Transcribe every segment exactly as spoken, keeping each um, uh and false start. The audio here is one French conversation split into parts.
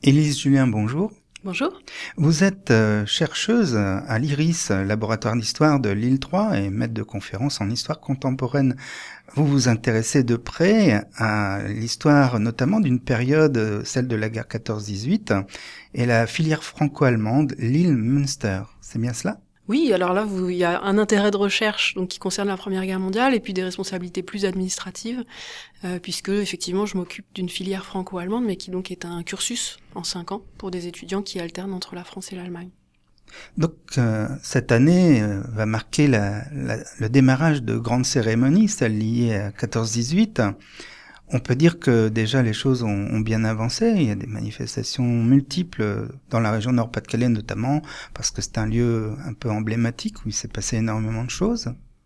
Élise Julien, bonjour. Bonjour. Vous êtes euh, chercheuse à l'I R I S, laboratoire d'histoire de Lille trois, et maître de conférences en histoire contemporaine. Vous vous intéressez de près à l'histoire notamment d'une période, celle de la guerre quatorze dix-huit, et la filière franco-allemande Lille-Münster. C'est bien cela ? Oui, alors là, vous, il y a un intérêt de recherche donc qui concerne la Première Guerre mondiale et puis des responsabilités plus administratives, euh, puisque effectivement, je m'occupe d'une filière franco-allemande, mais qui donc est un cursus en cinq ans pour des étudiants qui alternent entre la France et l'Allemagne. Donc euh, cette année euh, va marquer la, la, le démarrage de grandes cérémonies, celles liées à quatorze dix-huit. On peut dire que déjà les choses ont, ont bien avancé. Il y a des manifestations multiples dans la région Nord-Pas-de-Calais notamment, parce que c'est un lieu un peu emblématique où il s'est passé énormément de choses.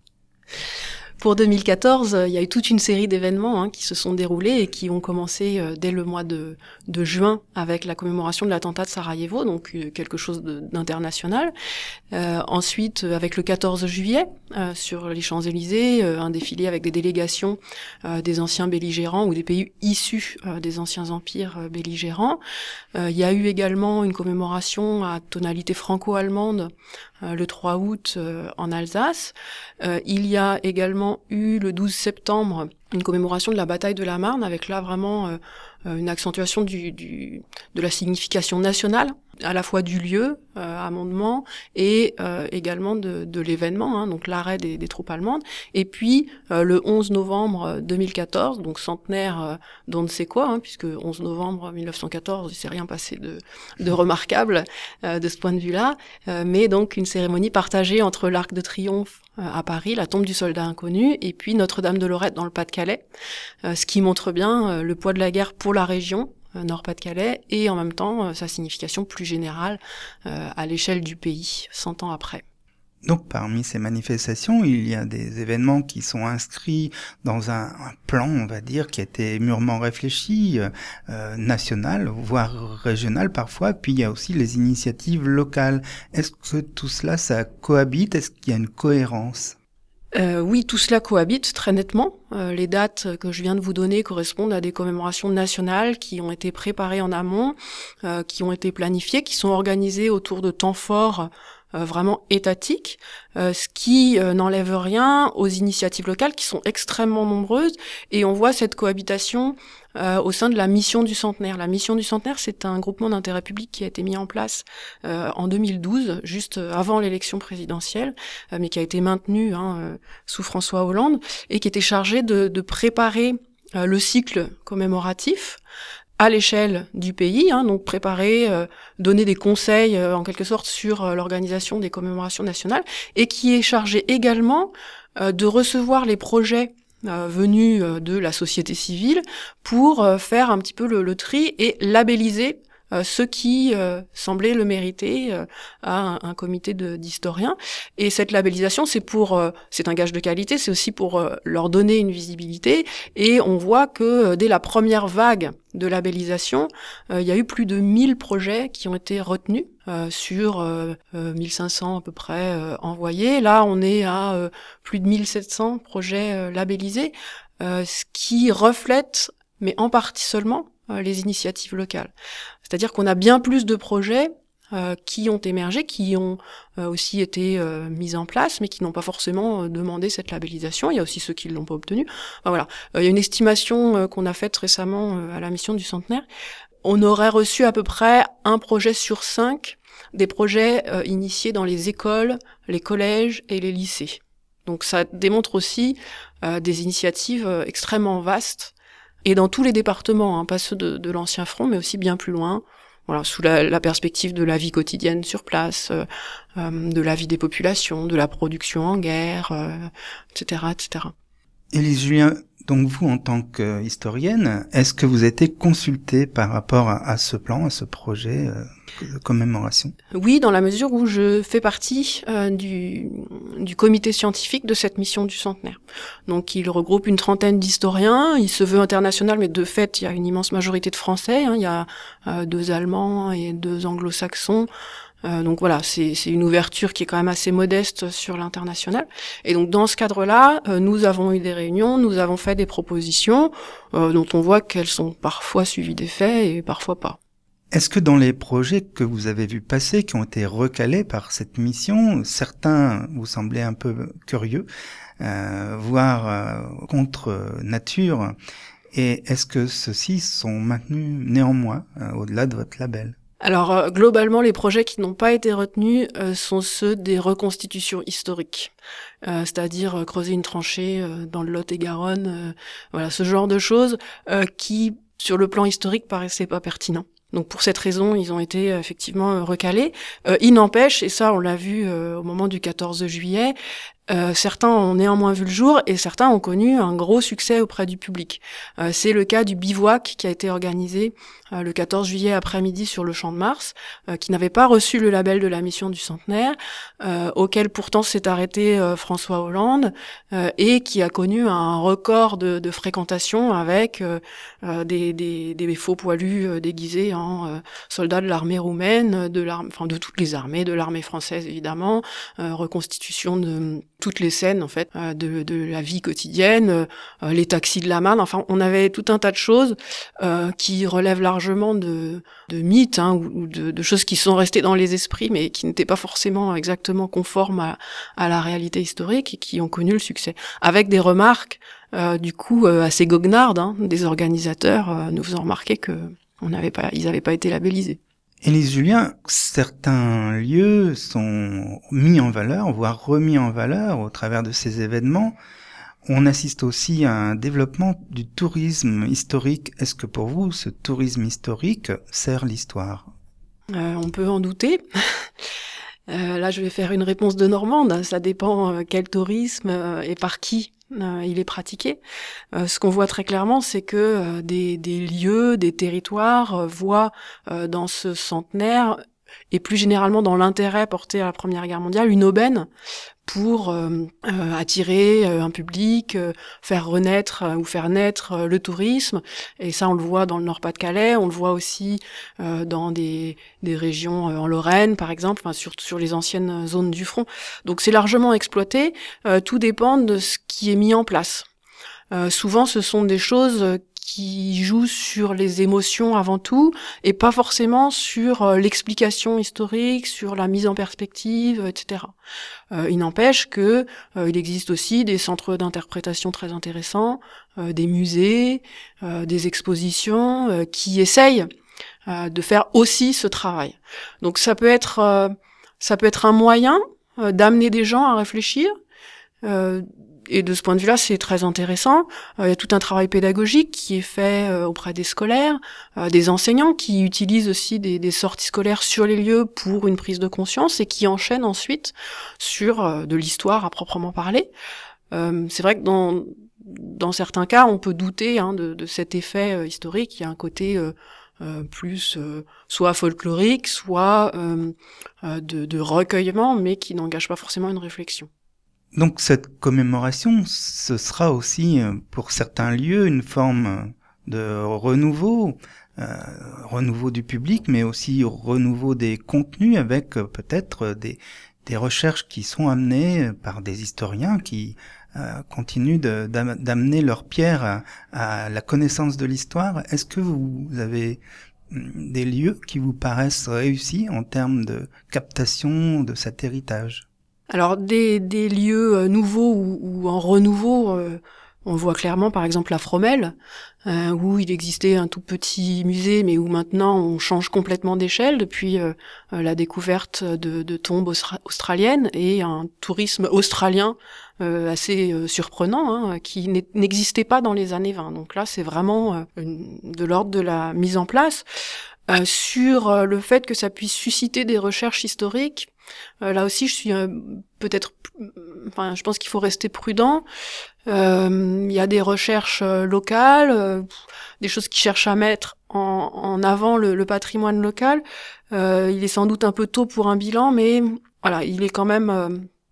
Pour deux mille quatorze, il y a eu toute une série d'événements hein, qui se sont déroulés et qui ont commencé euh, dès le mois de, de juin avec la commémoration de l'attentat de Sarajevo, donc euh, quelque chose de, d'international. Euh, ensuite, avec le quatorze juillet, euh, sur les Champs-Élysées, euh, un défilé avec des délégations euh, des anciens belligérants ou des pays issus euh, des anciens empires euh, belligérants. Euh, il y a eu également une commémoration à tonalité franco-allemande euh, le trois août euh, en Alsace. Euh, il y a également eu le douze septembre une commémoration de la bataille de la Marne avec là vraiment euh, une accentuation du, du, de la signification nationale, à la fois du lieu, euh, amendement, et euh, également de, de l'événement, hein, donc l'arrêt des, des troupes allemandes. Et puis euh, le onze novembre deux mille quatorze, donc centenaire euh, d'on ne sait quoi, hein, puisque onze novembre mille neuf cent quatorze, il s'est rien passé de, de remarquable euh, de ce point de vue-là, euh, mais donc une cérémonie partagée entre l'Arc de Triomphe euh, à Paris, la tombe du soldat inconnu, et puis Notre-Dame de Lorette dans le Pas-de-Calais, euh, ce qui montre bien euh, le poids de la guerre pour la région euh, Nord-Pas-de-Calais et en même temps euh, sa signification plus générale euh, à l'échelle du pays, cent ans après. Donc parmi ces manifestations, il y a des événements qui sont inscrits dans un, un plan, on va dire, qui a été mûrement réfléchi, euh, national, voire régional parfois, puis il y a aussi les initiatives locales. Est-ce que tout cela, ça cohabite ? Est-ce qu'il y a une cohérence ? Euh, oui, tout cela cohabite très nettement. Euh, les dates que je viens de vous donner correspondent à des commémorations nationales qui ont été préparées en amont, euh, qui ont été planifiées, qui sont organisées autour de temps forts euh, vraiment étatiques, euh, ce qui euh, n'enlève rien aux initiatives locales qui sont extrêmement nombreuses. Et on voit cette cohabitation Euh, au sein de la mission du centenaire. La mission du centenaire, c'est un groupement d'intérêt public qui a été mis en place euh, en deux mille douze, juste avant l'élection présidentielle, euh, mais qui a été maintenu hein, euh, sous François Hollande, et qui était chargé de, de préparer euh, le cycle commémoratif à l'échelle du pays, hein, donc préparer, euh, donner des conseils euh, en quelque sorte sur euh, l'organisation des commémorations nationales, et qui est chargé également euh, de recevoir les projets Euh, venus euh, de la société civile pour euh, faire un petit peu le, le tri et labelliser euh, ceux qui euh, semblaient le mériter euh, à un, un comité de, d'historiens. Et cette labellisation, c'est pour, euh, c'est un gage de qualité, c'est aussi pour euh, leur donner une visibilité. Et on voit que euh, dès la première vague de labellisation, euh, il y a eu plus de mille projets qui ont été retenus euh, sur euh, euh, mille cinq cents à peu près euh, envoyés. Là, on est à euh, plus de mille sept cents projets euh, labellisés, euh, ce qui reflète, mais en partie seulement, euh, les initiatives locales. C'est-à-dire qu'on a bien plus de projets euh, qui ont émergé, qui ont euh, aussi été euh, mis en place, mais qui n'ont pas forcément euh, demandé cette labellisation. Il y a aussi ceux qui ne l'ont pas obtenue. Enfin, voilà. Euh, il y a une estimation euh, qu'on a faite récemment euh, à la mission du centenaire. On aurait reçu à peu près un projet sur cinq des projets euh, initiés dans les écoles, les collèges et les lycées. Donc ça démontre aussi euh, des initiatives euh, extrêmement vastes, et dans tous les départements, hein, pas ceux de, de l'ancien front, mais aussi bien plus loin, voilà, sous la, la perspective de la vie quotidienne sur place, euh, euh, de la vie des populations, de la production en guerre, euh, et cetera, et cetera. Élise Julien, donc vous, en tant qu'historienne, est-ce que vous avez été consultée par rapport à, à ce plan, à ce projet euh, de commémoration ? Oui, dans la mesure où je fais partie euh, du, du comité scientifique de cette mission du centenaire. Donc il regroupe une trentaine d'historiens, il se veut international, mais de fait il y a une immense majorité de Français, hein, il y a euh, deux Allemands et deux Anglo-Saxons. Euh, donc voilà, c'est, c'est une ouverture qui est quand même assez modeste sur l'international. Et donc dans ce cadre-là, euh, nous avons eu des réunions, nous avons fait des propositions euh, dont on voit qu'elles sont parfois suivies des faits et parfois pas. Est-ce que dans les projets que vous avez vus passer, qui ont été recalés par cette mission, certains vous semblaient un peu curieux, euh, voire euh, contre nature, et est-ce que ceux-ci sont maintenus néanmoins euh, au-delà de votre label ? Alors euh, globalement, les projets qui n'ont pas été retenus euh, sont ceux des reconstitutions historiques, euh, c'est-à-dire euh, creuser une tranchée euh, dans le Lot-et-Garonne, euh, voilà, ce genre de choses euh, qui, sur le plan historique, paraissaient pas pertinents. Donc pour cette raison, ils ont été euh, effectivement euh, recalés. Euh, il n'empêche, et ça on l'a vu euh, au moment du quatorze juillet, Euh, certains ont néanmoins vu le jour et certains ont connu un gros succès auprès du public. Euh, c'est le cas du bivouac qui a été organisé euh, le quatorze juillet après-midi sur le Champ de Mars, euh, qui n'avait pas reçu le label de la mission du centenaire, euh, auquel pourtant s'est arrêté euh, François Hollande, euh, et qui a connu un record de, de fréquentation avec euh, euh, des, des, des faux poilus euh, déguisés en euh, soldats de l'armée roumaine, de l'armée, enfin de toutes les armées, de l'armée française évidemment, euh, reconstitution de toutes les scènes en fait euh, de, de la vie quotidienne, euh, les taxis de la Marne, enfin on avait tout un tas de choses euh, qui relèvent largement de, de mythes hein, ou, ou de, de choses qui sont restées dans les esprits mais qui n'étaient pas forcément exactement conformes à, à la réalité historique et qui ont connu le succès. Avec des remarques euh, du coup euh, assez goguenardes hein, des organisateurs euh, nous faisant remarquer que on n'avait pas, ils n'avaient pas été labellisés. Élise Julien, certains lieux sont mis en valeur, voire remis en valeur au travers de ces événements. On assiste aussi à un développement du tourisme historique. Est-ce que pour vous, ce tourisme historique sert l'histoire ? euh, On peut en douter. euh, là, je vais faire une réponse de Normande. Ça dépend euh, quel tourisme euh, et par qui Euh, il est pratiqué. Euh, ce qu'on voit très clairement, c'est que euh, des, des lieux, des territoires euh, voient euh, dans ce centenaire et plus généralement dans l'intérêt porté à la Première Guerre mondiale une aubaine pour euh, euh, attirer euh, un public, euh, faire renaître euh, ou faire naître euh, le tourisme. Et ça, on le voit dans le Nord-Pas-de-Calais, on le voit aussi euh, dans des, des régions euh, en Lorraine, par exemple, enfin, sur, sur les anciennes zones du front. Donc c'est largement exploité. Euh, tout dépend de ce qui est mis en place. Euh, souvent, ce sont des choses qui jouent sur les émotions avant tout, et pas forcément sur euh, l'explication historique, sur la mise en perspective, et cetera. Euh, il n'empêche que euh, il existe aussi des centres d'interprétation très intéressants, euh, des musées, euh, des expositions euh, qui essayent euh, de faire aussi ce travail. Donc ça peut être euh, ça peut être un moyen euh, d'amener des gens à réfléchir. Euh, Et de ce point de vue-là, c'est très intéressant. Euh, il y a tout un travail pédagogique qui est fait euh, auprès des scolaires, euh, des enseignants qui utilisent aussi des, des sorties scolaires sur les lieux pour une prise de conscience et qui enchaînent ensuite sur euh, de l'histoire à proprement parler. Euh, c'est vrai que dans, dans certains cas, on peut douter hein, de, de cet effet euh, historique. Il y a un côté euh, euh, plus euh, soit folklorique, soit euh, euh, de, de recueillement, mais qui n'engage pas forcément une réflexion. Donc cette commémoration, ce sera aussi pour certains lieux une forme de renouveau, euh, renouveau du public, mais aussi renouveau des contenus avec peut-être des, des recherches qui sont amenées par des historiens qui euh, continuent de, d'amener leur pierre à, à la connaissance de l'histoire. Est-ce que vous avez des lieux qui vous paraissent réussis en termes de captation de cet héritage ? Alors des, des lieux euh, nouveaux ou, ou en renouveau, euh, on voit clairement par exemple la Fromelle, euh, où il existait un tout petit musée, mais où maintenant on change complètement d'échelle depuis euh, la découverte de, de tombes austra- australiennes et un tourisme australien euh, assez euh, surprenant, hein, qui n'existait pas dans les années vingt. Donc là, c'est vraiment euh, une, de l'ordre de la mise en place. Euh, sur euh, le fait que ça puisse susciter des recherches historiques, euh, là aussi je suis euh, peut-être, enfin je pense qu'il faut rester prudent. Euh, il y a des recherches euh, locales, euh, des choses qui cherchent à mettre en, en avant le, le patrimoine local. Euh, il est sans doute un peu tôt pour un bilan, mais voilà, il est quand même euh,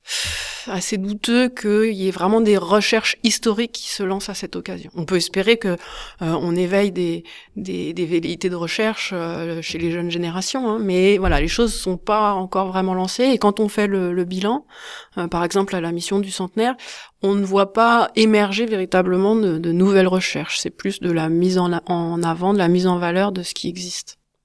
assez douteux qu'il y ait vraiment des recherches historiques qui se lancent à cette occasion. On peut espérer que euh, on éveille des, des, des velléités de recherche euh, chez les jeunes générations, hein, mais voilà, les choses sont pas encore vraiment lancées. Et quand on fait le, le bilan, euh, par exemple à la mission du centenaire, on ne voit pas émerger véritablement de, de nouvelles recherches. C'est plus de la mise en, en avant, de la mise en valeur de ce qui existe.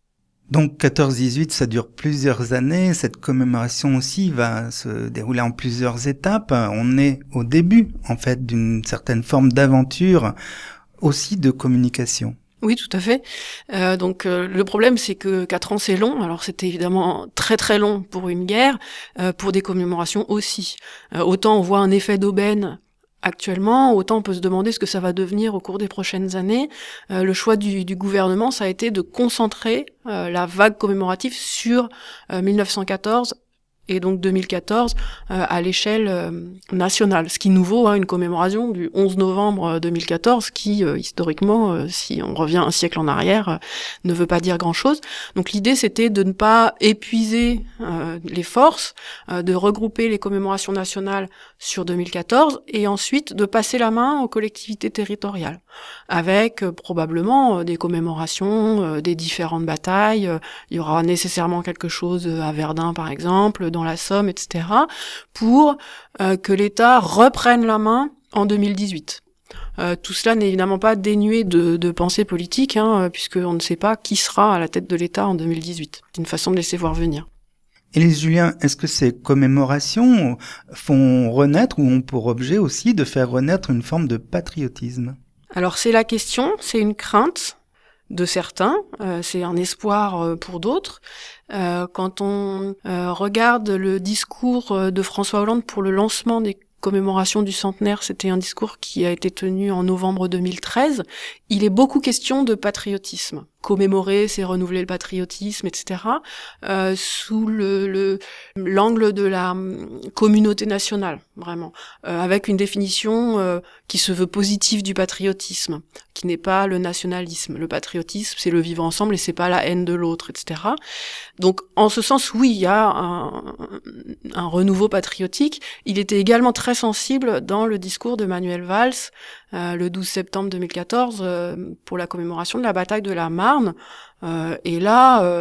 Donc quatorze dix-huit, ça dure plusieurs années. Cette commémoration aussi va se dérouler en plusieurs étapes. On est au début, en fait, d'une certaine forme d'aventure, aussi de communication. Oui, tout à fait. Euh, donc euh, le problème, c'est que quatre ans, c'est long. Alors c'était évidemment très très long pour une guerre, euh, pour des commémorations aussi. Euh, autant on voit un effet d'aubaine actuellement, autant on peut se demander ce que ça va devenir au cours des prochaines années. Euh, le choix du, du gouvernement, ça a été de concentrer euh, la vague commémorative sur euh, mille neuf cent quatorze et donc deux mille quatorze euh, à l'échelle euh, nationale. Ce qui nous vaut hein, une commémoration du onze novembre deux mille quatorze qui, euh, historiquement, euh, si on revient un siècle en arrière, euh, ne veut pas dire grand-chose. Donc l'idée, c'était de ne pas épuiser euh, les forces, euh, de regrouper les commémorations nationales sur deux mille quatorze et ensuite de passer la main aux collectivités territoriales, avec euh, probablement euh, des commémorations euh, des différentes batailles. Euh, il y aura nécessairement quelque chose à Verdun, par exemple, dans la Somme, et cetera, pour euh, que l'État reprenne la main en deux mille dix-huit. Euh, tout cela n'est évidemment pas dénué de, de pensée politique, hein, puisqu'on ne sait pas qui sera à la tête de l'État en deux mille dix-huit. C'est une façon de laisser voir venir. Élise Julien, est-ce que ces commémorations font renaître ou ont pour objet aussi de faire renaître une forme de patriotisme ? Alors c'est la question, c'est une crainte de certains, euh, c'est un espoir euh, pour d'autres. Euh, quand on euh, regarde le discours de François Hollande pour le lancement des commémorations du centenaire, c'était un discours qui a été tenu en novembre deux mille treize, il est beaucoup question de patriotisme. Commémorer, c'est renouveler le patriotisme, et cetera, euh, sous le, le l'angle de la communauté nationale, vraiment, euh, avec une définition euh, qui se veut positive du patriotisme, qui n'est pas le nationalisme. Le patriotisme, c'est le vivre ensemble et c'est pas la haine de l'autre, et cetera. Donc, en ce sens, oui, il y a un, un renouveau patriotique. Il était également très sensible dans le discours de Manuel Valls, euh, le douze septembre deux mille quatorze, euh, pour la commémoration de la bataille de la Marne. Euh, et là, euh,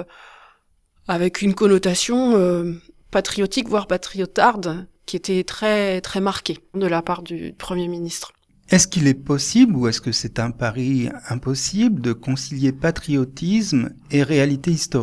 avec une connotation euh, patriotique, voire patriotarde, qui était très très marquée de la part du Premier ministre. Est-ce qu'il est possible, ou est-ce que c'est un pari impossible, de concilier patriotisme et réalité historique ?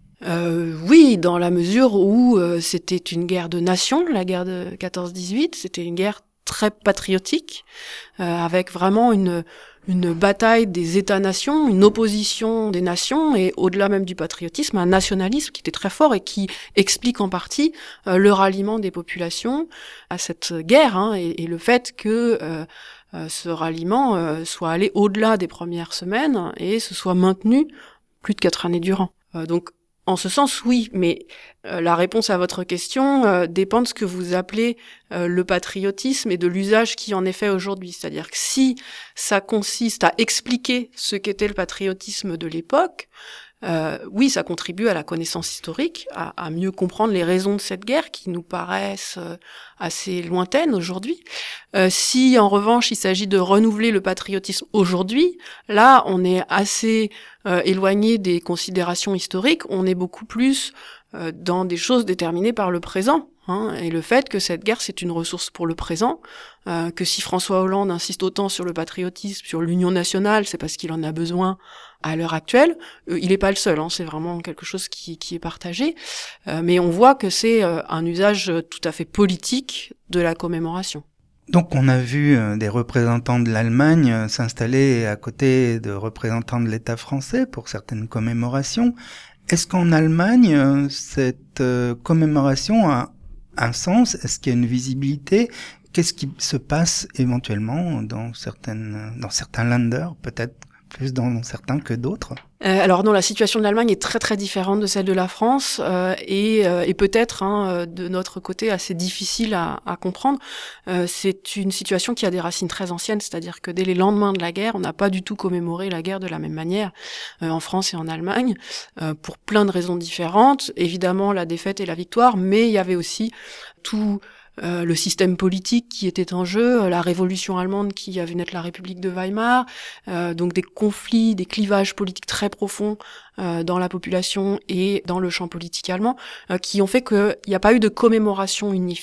Euh, oui, dans la mesure où euh, c'était une guerre de nation, la guerre de quatorze dix-huit, c'était une guerre très patriotique, euh, avec vraiment une une bataille des États-nations, une opposition des nations, et au-delà même du patriotisme, un nationalisme qui était très fort et qui explique en partie euh, le ralliement des populations à cette guerre, hein, et, et le fait que euh, euh, ce ralliement euh, soit allé au-delà des premières semaines et se soit maintenu plus de quatre années durant. Euh, donc, en ce sens, oui, mais euh, la réponse à votre question euh, dépend de ce que vous appelez euh, le patriotisme et de l'usage qui en est fait aujourd'hui. C'est-à-dire que si ça consiste à expliquer ce qu'était le patriotisme de l'époque, euh, oui, ça contribue à la connaissance historique, à, à mieux comprendre les raisons de cette guerre qui nous paraissent euh, assez lointaines aujourd'hui. Euh, si, en revanche, il s'agit de renouveler le patriotisme aujourd'hui, là, on est assez euh, éloigné des considérations historiques, on est beaucoup plus euh, dans des choses déterminées par le présent. Hein, et le fait que cette guerre, c'est une ressource pour le présent, euh, que si François Hollande insiste autant sur le patriotisme, sur l'union nationale, c'est parce qu'il en a besoin à l'heure actuelle. Euh, il n'est pas le seul, hein, c'est vraiment quelque chose qui, qui est partagé. Euh, mais on voit que c'est euh, un usage tout à fait politique de la commémoration. Donc on a vu des représentants de l'Allemagne s'installer à côté de représentants de l'État français pour certaines commémorations. Est-ce qu'en Allemagne, cette commémoration a un sens? Est-ce qu'il y a une visibilité? Qu'est-ce qui se passe éventuellement dans certaines, dans certains Länder, peut-être plus dans certains que d'autres? Euh, alors non, la situation de l'Allemagne est très très différente de celle de la France euh, et, euh, et peut-être hein, de notre côté assez difficile à, à comprendre. Euh, c'est une situation qui a des racines très anciennes, c'est-à-dire que dès les lendemains de la guerre, on n'a pas du tout commémoré la guerre de la même manière euh, en France et en Allemagne euh, pour plein de raisons différentes. Évidemment, la défaite et la victoire, mais il y avait aussi tout Euh, le système politique qui était en jeu, la révolution allemande qui a vu naître la République de Weimar, euh, donc des conflits, des clivages politiques très profonds euh, dans la population et dans le champ politique allemand, euh, qui ont fait qu'il n'y a pas eu de commémoration unifiée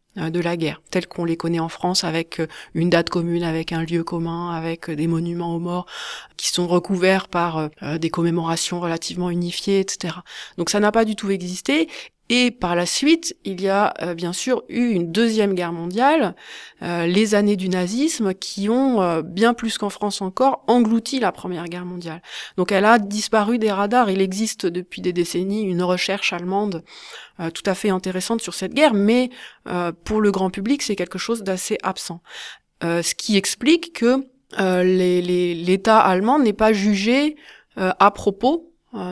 de la guerre, tels qu'on les connaît en France, avec une date commune, avec un lieu commun, avec des monuments aux morts qui sont recouverts par euh, des commémorations relativement unifiées, et cetera. Donc ça n'a pas du tout existé. Et par la suite, il y a euh, bien sûr eu une deuxième guerre mondiale, euh, les années du nazisme, qui ont, euh, bien plus qu'en France encore, englouti la Première Guerre mondiale. Donc elle a disparu des radars. Il existe depuis des décennies une recherche allemande euh, tout à fait intéressante sur cette guerre, mais euh, pour le grand public, c'est quelque chose d'assez absent. Euh, ce qui explique que euh, les, les, l'État allemand n'est pas jugé euh, à propos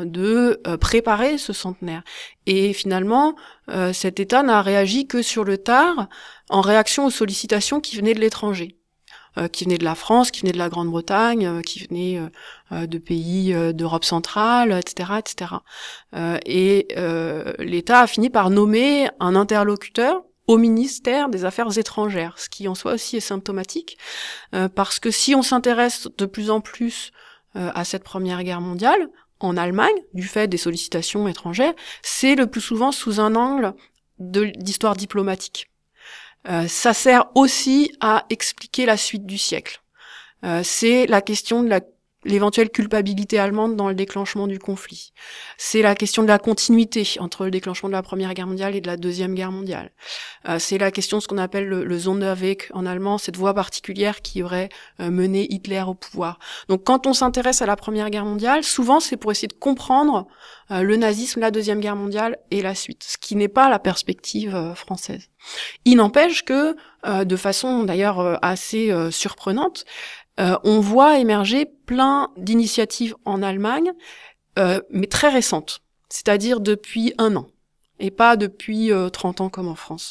de préparer ce centenaire. Et finalement, euh, cet État n'a réagi que sur le tard, en réaction aux sollicitations qui venaient de l'étranger, euh, qui venaient de la France, qui venaient de la Grande-Bretagne, euh, qui venaient euh, de pays euh, d'Europe centrale, et cetera, et cetera. Euh, et euh, l'État a fini par nommer un interlocuteur au ministère des Affaires étrangères, ce qui en soi aussi est symptomatique, euh, parce que si on s'intéresse de plus en plus euh, à cette Première Guerre mondiale, en Allemagne, du fait des sollicitations étrangères, c'est le plus souvent sous un angle de, d'histoire diplomatique. Euh, ça sert aussi à expliquer la suite du siècle. Euh, c'est la question de la, l'éventuelle culpabilité allemande dans le déclenchement du conflit. C'est la question de la continuité entre le déclenchement de la Première Guerre mondiale et de la Deuxième Guerre mondiale. Euh, c'est la question de ce qu'on appelle le, le Sonderweg en allemand, cette voie particulière qui aurait euh, mené Hitler au pouvoir. Donc quand on s'intéresse à la Première Guerre mondiale, souvent c'est pour essayer de comprendre euh, le nazisme, la Deuxième Guerre mondiale et la suite, ce qui n'est pas la perspective euh, française. Il n'empêche que, euh, de façon d'ailleurs euh, assez euh, surprenante, Euh, on voit émerger plein d'initiatives en Allemagne, euh, mais très récentes, c'est-à-dire depuis un an, et pas depuis euh, trente ans comme en France,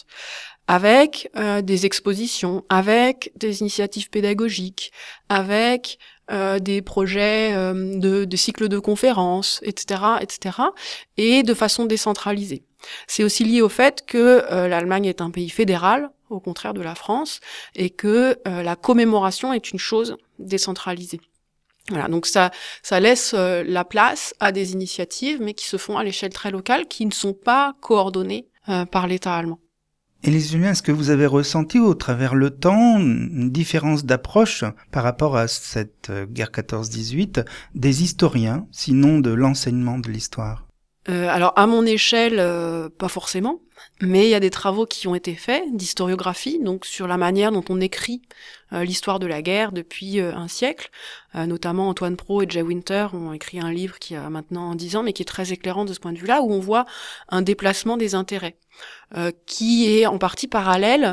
avec euh, des expositions, avec des initiatives pédagogiques, avec euh, des projets euh, de, de cycles de conférences, et cetera, et cetera, et de façon décentralisée. C'est aussi lié au fait que euh, l'Allemagne est un pays fédéral, au contraire de la France, et que euh, la commémoration est une chose décentralisée. Voilà, donc ça, ça laisse euh, la place à des initiatives, mais qui se font à l'échelle très locale, qui ne sont pas coordonnées euh, par l'État allemand. Élise Julien, est-ce que vous avez ressenti au travers le temps une différence d'approche par rapport à cette guerre quatorze dix-huit des historiens, sinon de l'enseignement de l'histoire ? Euh, alors à mon échelle, euh, pas forcément, mais il y a des travaux qui ont été faits d'historiographie, donc sur la manière dont on écrit euh, l'histoire de la guerre depuis euh, un siècle. Euh, notamment Antoine Pro et Jay Winter ont écrit un livre qui a maintenant dix ans, mais qui est très éclairant de ce point de vue-là, où on voit un déplacement des intérêts, euh, qui est en partie parallèle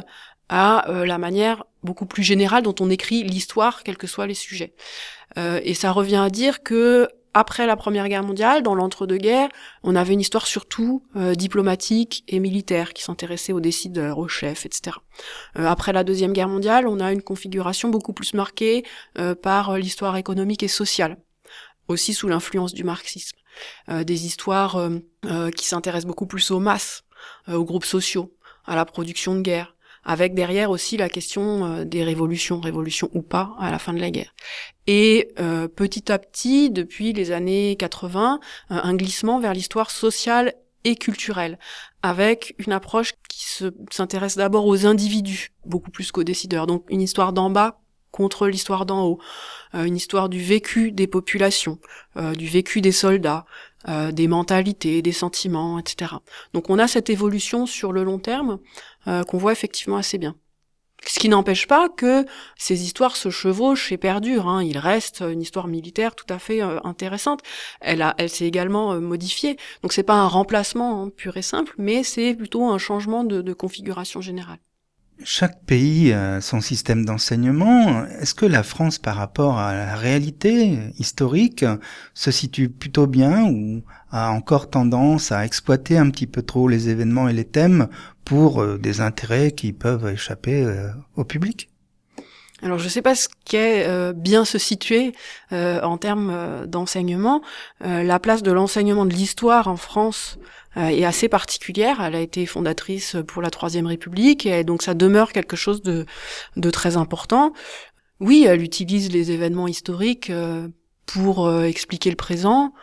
à euh, la manière beaucoup plus générale dont on écrit l'histoire, quels que soient les sujets. Euh, et ça revient à dire que après la Première Guerre mondiale, dans l'entre-deux-guerres, on avait une histoire surtout euh, diplomatique et militaire qui s'intéressait aux décideurs, aux chefs, et cetera. Euh, après la Deuxième Guerre mondiale, on a une configuration beaucoup plus marquée euh, par l'histoire économique et sociale, aussi sous l'influence du marxisme. Euh, des histoires euh, euh, qui s'intéressent beaucoup plus aux masses, euh, aux groupes sociaux, à la production de guerre, avec derrière aussi la question euh, des révolutions, révolutions ou pas, à la fin de la guerre. Et euh, petit à petit, depuis les années quatre-vingts, euh, un glissement vers l'histoire sociale et culturelle, avec une approche qui se, s'intéresse d'abord aux individus, beaucoup plus qu'aux décideurs. Donc une histoire d'en bas contre l'histoire d'en haut, euh, une histoire du vécu des populations, euh, du vécu des soldats, euh, des mentalités, des sentiments, et cetera. Donc on a cette évolution sur le long terme euh, qu'on voit effectivement assez bien. Ce qui n'empêche pas que ces histoires se chevauchent et perdurent. Hein. Il reste une histoire militaire tout à fait euh, intéressante. Elle a, elle s'est également euh, modifiée. Donc c'est pas un remplacement hein, pur et simple, mais c'est plutôt un changement de, de configuration générale. Chaque pays a son système d'enseignement. Est-ce que la France, par rapport à la réalité historique, se situe plutôt bien ou a encore tendance à exploiter un petit peu trop les événements et les thèmes pour euh, des intérêts qui peuvent échapper euh, au public ? Alors je sais pas ce qu'est euh, bien se situer euh, en termes euh, d'enseignement. Euh, la place de l'enseignement de l'histoire en France euh, est assez particulière. Elle a été fondatrice pour la Troisième République et donc ça demeure quelque chose de, de très important. Oui, elle utilise les événements historiques euh, pour euh, expliquer le présent,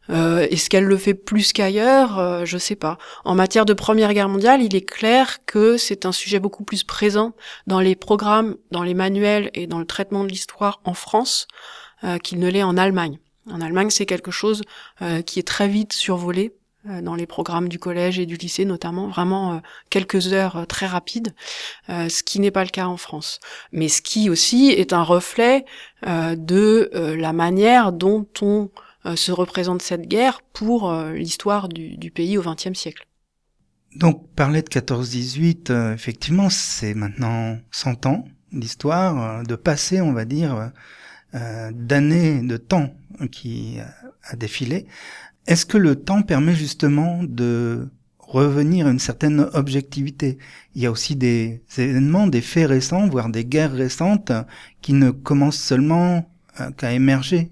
Euh, est-ce qu'elle le fait plus qu'ailleurs ? euh, Je sais pas. En matière de Première Guerre mondiale, il est clair que c'est un sujet beaucoup plus présent dans les programmes, dans les manuels et dans le traitement de l'histoire en France euh, qu'il ne l'est en Allemagne. En Allemagne, c'est quelque chose euh, qui est très vite survolé euh, dans les programmes du collège et du lycée notamment, vraiment euh, quelques heures euh, très rapides, euh, ce qui n'est pas le cas en France. Mais ce qui aussi est un reflet euh, de euh, la manière dont on se représente cette guerre pour euh, l'histoire du, du pays au vingtième siècle. Donc, parler de quatorze dix-huit, euh, effectivement, c'est maintenant cent ans d'histoire, euh, de passé, on va dire, euh, d'années, de temps qui a défilé. Est-ce que le temps permet justement de revenir à une certaine objectivité ? Il y a aussi des événements, des faits récents, voire des guerres récentes qui ne commencent seulement euh, qu'à émerger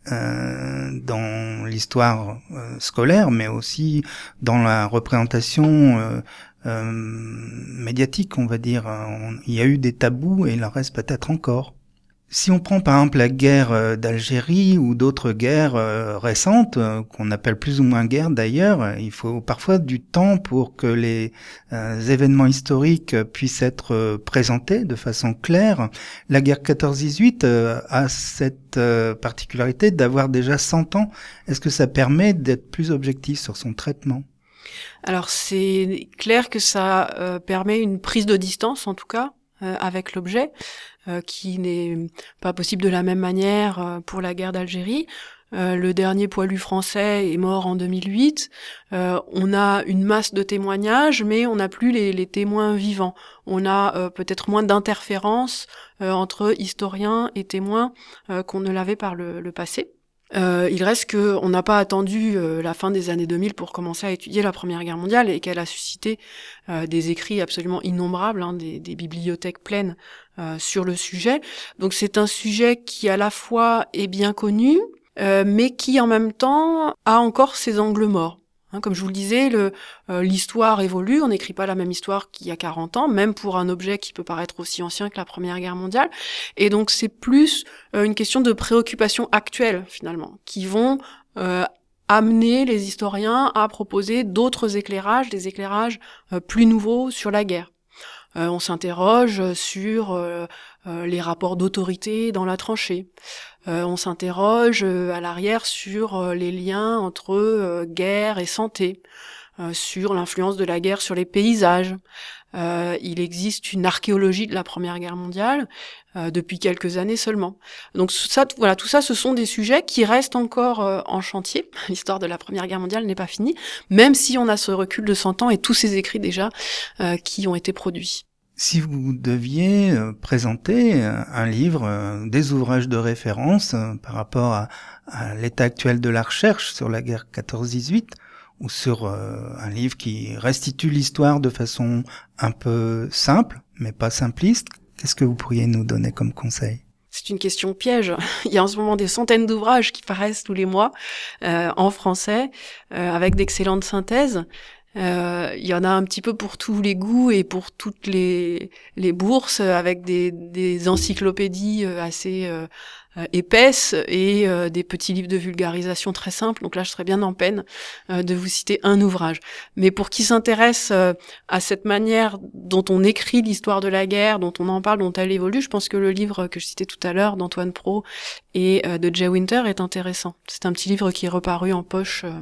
Euh, dans l'histoire euh, scolaire, mais aussi dans la représentation euh, euh, médiatique, on va dire. On, il y a eu des tabous et il en reste peut-être encore. Si on prend par exemple la guerre euh, d'Algérie ou d'autres guerres euh, récentes, euh, qu'on appelle plus ou moins guerres d'ailleurs, il faut parfois du temps pour que les euh, événements historiques puissent être euh, présentés de façon claire. La guerre quatorze dix-huit euh, a cette euh, particularité d'avoir déjà cent ans. Est-ce que ça permet d'être plus objectif sur son traitement ? Alors c'est clair que ça euh, permet une prise de distance en tout cas euh, avec l'objet, euh, qui n'est pas possible de la même manière euh, pour la guerre d'Algérie. Euh, le dernier poilu français est mort en deux mille huit. Euh, on a une masse de témoignages, mais on n'a plus les, les témoins vivants. On a euh, peut-être moins d'interférences euh, entre historiens et témoins euh, qu'on ne l'avait par le, le passé. Euh, il reste que on n'a pas attendu euh, la fin des années deux mille pour commencer à étudier la Première Guerre mondiale et qu'elle a suscité euh, des écrits absolument innombrables, hein, des, des bibliothèques pleines euh, sur le sujet. Donc c'est un sujet qui à la fois est bien connu, euh, mais qui en même temps a encore ses angles morts. Hein, comme je vous le disais, le, euh, l'histoire évolue, on n'écrit pas la même histoire qu'il y a quarante ans, même pour un objet qui peut paraître aussi ancien que la Première Guerre mondiale. Et donc c'est plus euh, une question de préoccupation actuelle, finalement, qui vont euh, amener les historiens à proposer d'autres éclairages, des éclairages euh, plus nouveaux sur la guerre. Euh, on s'interroge sur euh, euh, les rapports d'autorité dans la tranchée. Euh, on s'interroge euh, à l'arrière sur euh, les liens entre euh, guerre et santé, euh, sur l'influence de la guerre sur les paysages. Euh, il existe une archéologie de la Première Guerre mondiale euh, depuis quelques années seulement. Donc ça, voilà, tout ça, ce sont des sujets qui restent encore euh, en chantier. L'histoire de la Première Guerre mondiale n'est pas finie, même si on a ce recul de cent ans et tous ces écrits déjà euh, qui ont été produits. Si vous deviez euh, présenter euh, un livre, euh, des ouvrages de référence euh, par rapport à, à l'état actuel de la recherche sur la guerre quatorze dix-huit, ou sur euh, un livre qui restitue l'histoire de façon un peu simple, mais pas simpliste, qu'est-ce que vous pourriez nous donner comme conseil ? C'est une question piège. Il y a en ce moment des centaines d'ouvrages qui paraissent tous les mois euh, en français, euh, avec d'excellentes synthèses. Euh, il y en a un petit peu pour tous les goûts et pour toutes les les bourses, avec des des encyclopédies assez euh, épaisses et euh, des petits livres de vulgarisation très simples. Donc là, je serais bien en peine euh, de vous citer un ouvrage. Mais pour qui s'intéresse euh, à cette manière dont on écrit l'histoire de la guerre, dont on en parle, dont elle évolue, je pense que le livre que je citais tout à l'heure d'Antoine Pro et euh, de Jay Winter est intéressant. C'est un petit livre qui est reparu en poche euh,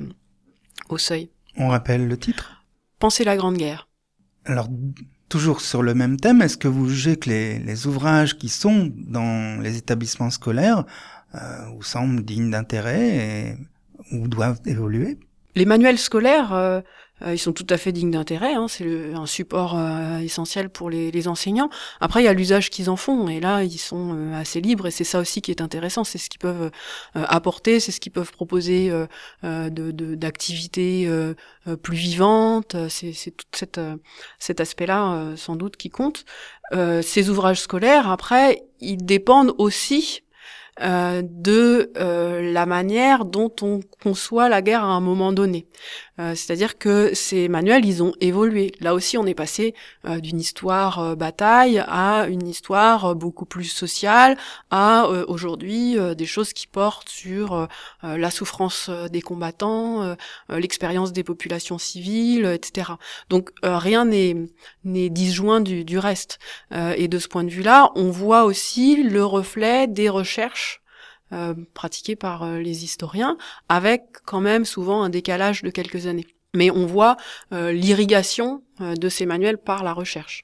au Seuil. On rappelle le titre ? Penser la Grande Guerre. Alors, toujours sur le même thème, est-ce que vous jugez que les, les ouvrages qui sont dans les établissements scolaires euh, vous semblent dignes d'intérêt et, ou doivent évoluer ? Les manuels scolaires, euh, euh, ils sont tout à fait dignes d'intérêt. Hein, c'est le, un support euh, essentiel pour les, les enseignants. Après, il y a l'usage qu'ils en font, et là, ils sont euh, assez libres, et c'est ça aussi qui est intéressant. C'est ce qu'ils peuvent euh, apporter, c'est ce qu'ils peuvent proposer euh, euh, de, de, d'activités euh, euh, plus vivantes. C'est, c'est tout cette, euh, cet aspect-là, euh, sans doute, qui compte. Euh, ces ouvrages scolaires, après, ils dépendent aussi euh, de euh, la manière dont on conçoit la guerre à un moment donné. Euh, c'est-à-dire que ces manuels, ils ont évolué. Là aussi, on est passé euh, d'une histoire euh, bataille à une histoire euh, beaucoup plus sociale, à euh, aujourd'hui euh, des choses qui portent sur euh, la souffrance euh, des combattants, euh, euh, l'expérience des populations civiles, et cetera. Donc euh, rien n'est n'est disjoint du, du reste. Euh, et de ce point de vue-là, on voit aussi le reflet des recherches Euh, pratiquées par euh, les historiens, avec quand même souvent un décalage de quelques années. Mais on voit euh, l'irrigation euh, de ces manuels par la recherche.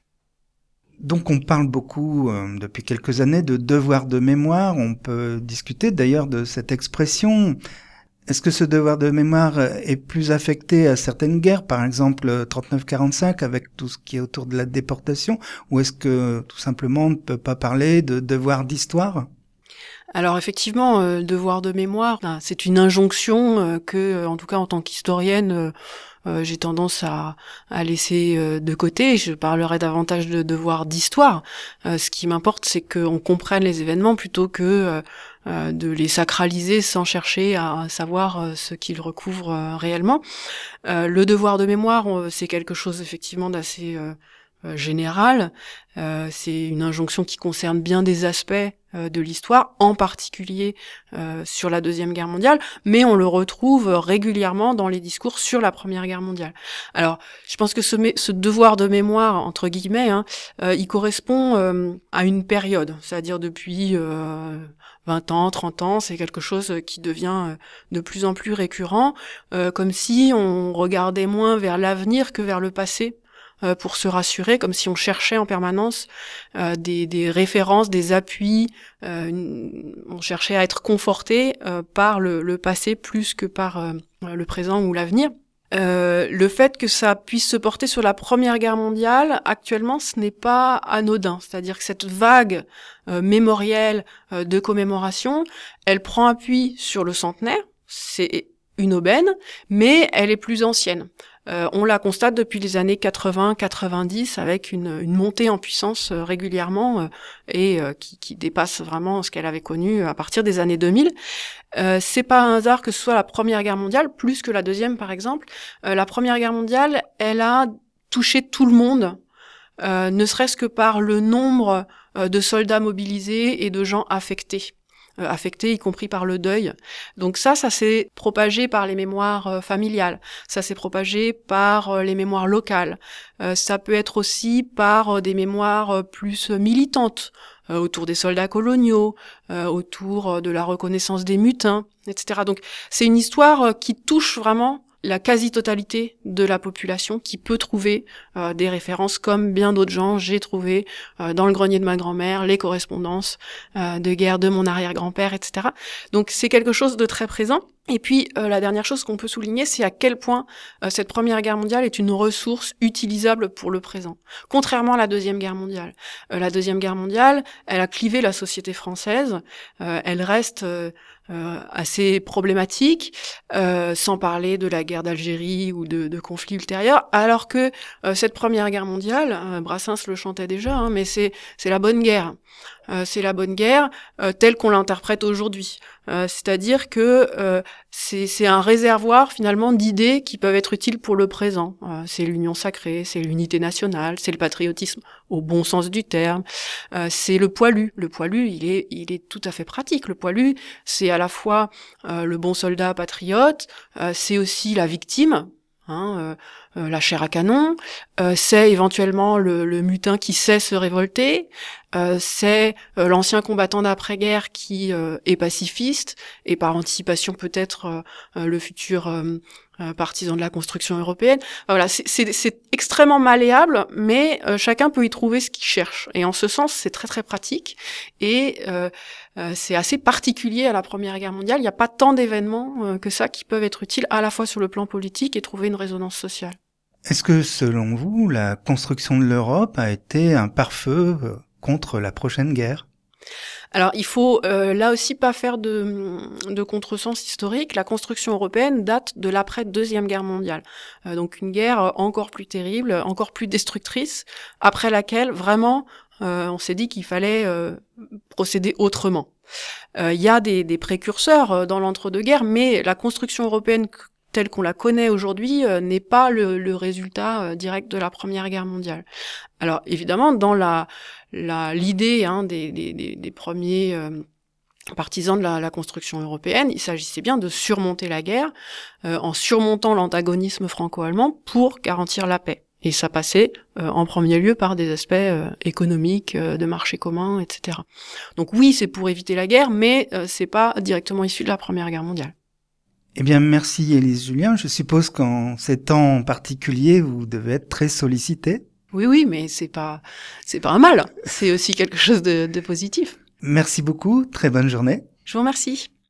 Donc on parle beaucoup euh, depuis quelques années de devoir de mémoire, on peut discuter d'ailleurs de cette expression. Est-ce que ce devoir de mémoire est plus affecté à certaines guerres, par exemple trente-neuf quarante-cinq avec tout ce qui est autour de la déportation, ou est-ce que tout simplement on ne peut pas parler de devoir d'histoire ? Alors effectivement, euh, devoir de mémoire, ben, c'est une injonction euh, que, en tout cas en tant qu'historienne, euh, euh, j'ai tendance à, à laisser euh, de côté. Je parlerai davantage de devoir d'histoire. Euh, ce qui m'importe, c'est qu'on comprenne les événements plutôt que euh, euh, de les sacraliser sans chercher à savoir euh, ce qu'ils recouvrent euh, réellement. Euh, le devoir de mémoire, on, c'est quelque chose effectivement d'assez euh, euh, général. Euh, c'est une injonction qui concerne bien des aspects euh, de l'histoire, en particulier euh, sur la Deuxième Guerre mondiale, mais on le retrouve régulièrement dans les discours sur la Première Guerre mondiale. Alors, je pense que ce, mé- ce devoir de mémoire, entre guillemets, hein, euh, il correspond euh, à une période, c'est-à-dire depuis euh, vingt ans, trente ans, c'est quelque chose qui devient euh, de plus en plus récurrent, euh, comme si on regardait moins vers l'avenir que vers le passé, pour se rassurer, comme si on cherchait en permanence euh, des, des références, des appuis, euh, une, on cherchait à être conforté euh, par le, le passé plus que par euh, le présent ou l'avenir. Euh, le fait que ça puisse se porter sur la Première Guerre mondiale, actuellement, ce n'est pas anodin. C'est-à-dire que cette vague euh, mémorielle euh, de commémoration, elle prend appui sur le centenaire, c'est une aubaine, mais elle est plus ancienne. Euh, on la constate depuis les années quatre-vingts quatre-vingt-dix avec une, une montée en puissance euh, régulièrement euh, et euh, qui, qui dépasse vraiment ce qu'elle avait connu à partir des années deux mille. Euh, c'est pas un hasard que ce soit la Première Guerre mondiale, plus que la Deuxième par exemple. Euh, la Première Guerre mondiale, elle a touché tout le monde, euh, ne serait-ce que par le nombre euh, de soldats mobilisés et de gens affectés. Euh, affectés, y compris par le deuil. Donc ça, ça s'est propagé par les mémoires euh, familiales, ça s'est propagé par euh, les mémoires locales, euh, ça peut être aussi par euh, des mémoires euh, plus militantes, euh, autour des soldats coloniaux, euh, autour euh, de la reconnaissance des mutins, et cetera. Donc c'est une histoire euh, qui touche vraiment la quasi-totalité de la population qui peut trouver euh, des références comme bien d'autres gens. J'ai trouvé euh, dans le grenier de ma grand-mère les correspondances euh, de guerre de mon arrière-grand-père, et cetera. Donc c'est quelque chose de très présent. Et puis euh, la dernière chose qu'on peut souligner, c'est à quel point euh, cette Première Guerre mondiale est une ressource utilisable pour le présent. Contrairement à la Deuxième Guerre mondiale. Euh, la Deuxième Guerre mondiale, elle a clivé la société française. Euh, elle reste euh, euh, assez problématique, euh, sans parler de la guerre d'Algérie ou de, de conflits ultérieurs. Alors que euh, cette Première Guerre mondiale, euh, Brassens le chantait déjà, hein, mais c'est c'est la bonne guerre. Euh, c'est la bonne guerre euh, telle qu'on l'interprète aujourd'hui. Euh, c'est-à-dire que euh, c'est, c'est un réservoir finalement d'idées qui peuvent être utiles pour le présent. Euh, c'est l'union sacrée, c'est l'unité nationale, c'est le patriotisme au bon sens du terme, euh, c'est le poilu. Le poilu, il est, il est tout à fait pratique. Le poilu, c'est à la fois euh, le bon soldat patriote, euh, c'est aussi la victime. Hein, euh, euh, la chair à canon, euh, c'est éventuellement le, le mutin qui sait se révolter, euh, c'est euh, l'ancien combattant d'après-guerre qui euh, est pacifiste et par anticipation peut-être euh, euh, le futur euh, euh, partisan de la construction européenne. Enfin, voilà, c'est, c'est, c'est extrêmement malléable, mais euh, chacun peut y trouver ce qu'il cherche. Et en ce sens, c'est très très pratique et euh, euh, c'est assez particulier à la Première Guerre mondiale. Il n'y a pas tant d'événements euh, que ça qui peuvent être utiles à la fois sur le plan politique et trouver une résonance sociale. Est-ce que, selon vous, la construction de l'Europe a été un pare-feu contre la prochaine guerre ? Alors, il faut euh, là aussi pas faire de, de contresens historique. La construction européenne date de l'après-deuxième guerre mondiale. Euh, donc une guerre encore plus terrible, encore plus destructrice, après laquelle, vraiment, euh, on s'est dit qu'il fallait euh, procéder autrement. Il euh, y a des, des précurseurs dans l'entre-deux-guerres, mais la construction européenne telle qu'on la connaît aujourd'hui euh, n'est pas le, le résultat euh, direct de la Première Guerre mondiale. Alors évidemment, dans la, la l'idée hein, des, des, des, des premiers euh, partisans de la, la construction européenne, il s'agissait bien de surmonter la guerre euh, en surmontant l'antagonisme franco-allemand pour garantir la paix. Et ça passait euh, en premier lieu par des aspects euh, économiques, euh, de marché commun, et cetera. Donc oui, c'est pour éviter la guerre, mais euh, c'est pas directement issu de la Première Guerre mondiale. Eh bien, merci Élise Julien. Je suppose qu'en ces temps particuliers, vous devez être très sollicitée. Oui, oui, mais c'est pas, c'est pas un mal. C'est aussi quelque chose de, de positif. Merci beaucoup. Très bonne journée. Je vous remercie.